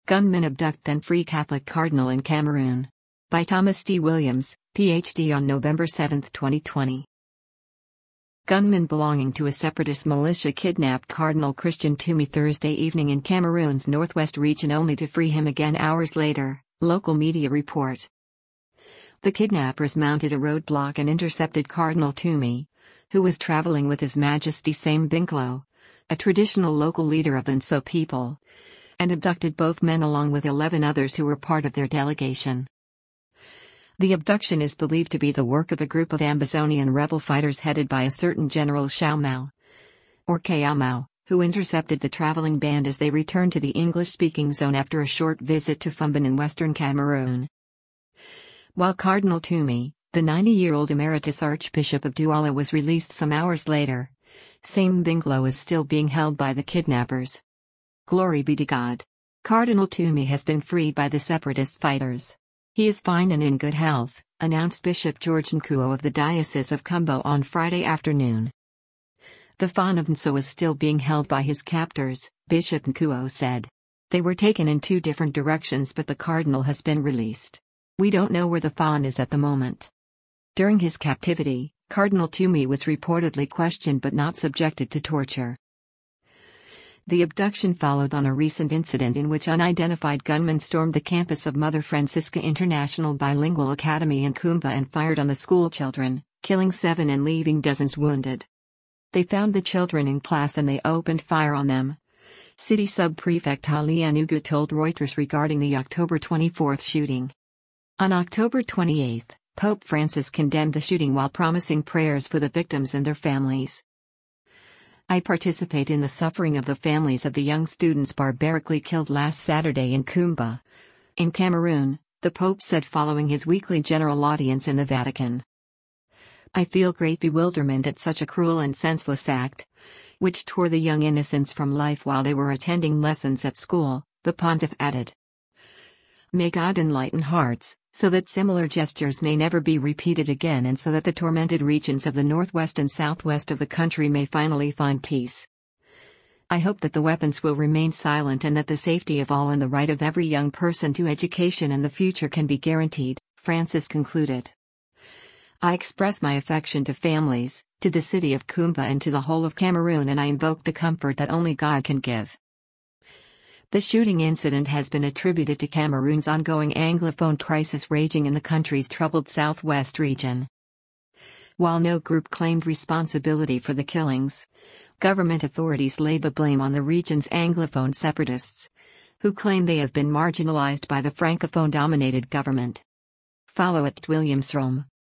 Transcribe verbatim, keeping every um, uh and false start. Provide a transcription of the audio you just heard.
Gunmen abduct then free Catholic cardinal in Cameroon. By Thomas D. Williams, P H D on November seventh, twenty twenty. Gunmen belonging to a separatist militia kidnapped Cardinal Christian Twomey Thursday evening in Cameroon's northwest region only to free him again hours later, local media report. The kidnappers mounted a roadblock and intercepted Cardinal Twomey, who was traveling with His Majesty Sam Binklo, a traditional local leader of the Nso people, and abducted both men along with eleven others who were part of their delegation. The abduction is believed to be the work of a group of Ambazonian rebel fighters headed by a certain General Xiaomao, or Kayamao, who intercepted the traveling band as they returned to the English-speaking zone after a short visit to Fumbin in western Cameroon. While Cardinal Twomey, the ninety-year-old emeritus Archbishop of Douala, was released some hours later, Sam Binklo is still being held by the kidnappers. Glory be to God. Cardinal Twomey has been freed by the separatist fighters. He is fine and in good health, announced Bishop George Nkuo of the Diocese of Kumbo on Friday afternoon. The Fawn of Nso is still being held by his captors, Bishop Nkuo said. They were taken in two different directions, but the cardinal has been released. We don't know where the Fawn is at the moment. During his captivity, Cardinal Twomey was reportedly questioned but not subjected to torture. The abduction followed on a recent incident in which unidentified gunmen stormed the campus of Mother Francisca International Bilingual Academy in Kumba and fired on the schoolchildren, killing seven and leaving dozens wounded. They found the children in class and they opened fire on them. City Sub-Prefect Ali Anugu told Reuters regarding the October twenty-fourth shooting. On October twenty-eighth, Pope Francis condemned the shooting while promising prayers for the victims and their families. I participate in the suffering of the families of the young students barbarically killed last Saturday in Kumba, in Cameroon, the Pope said following his weekly general audience in the Vatican. I feel great bewilderment at such a cruel and senseless act, which tore the young innocents from life while they were attending lessons at school, the pontiff added. May God enlighten hearts, so that similar gestures may never be repeated again and so that the tormented regions of the northwest and southwest of the country may finally find peace. I hope that the weapons will remain silent and that the safety of all and the right of every young person to education and the future can be guaranteed, Francis concluded. I express my affection to families, to the city of Kumba and to the whole of Cameroon, and I invoke the comfort that only God can give. The shooting incident has been attributed to Cameroon's ongoing Anglophone crisis raging in the country's troubled southwest region. While no group claimed responsibility for the killings, government authorities laid the blame on the region's Anglophone separatists, who claim they have been marginalized by the Francophone-dominated government. Follow at Williams Rome.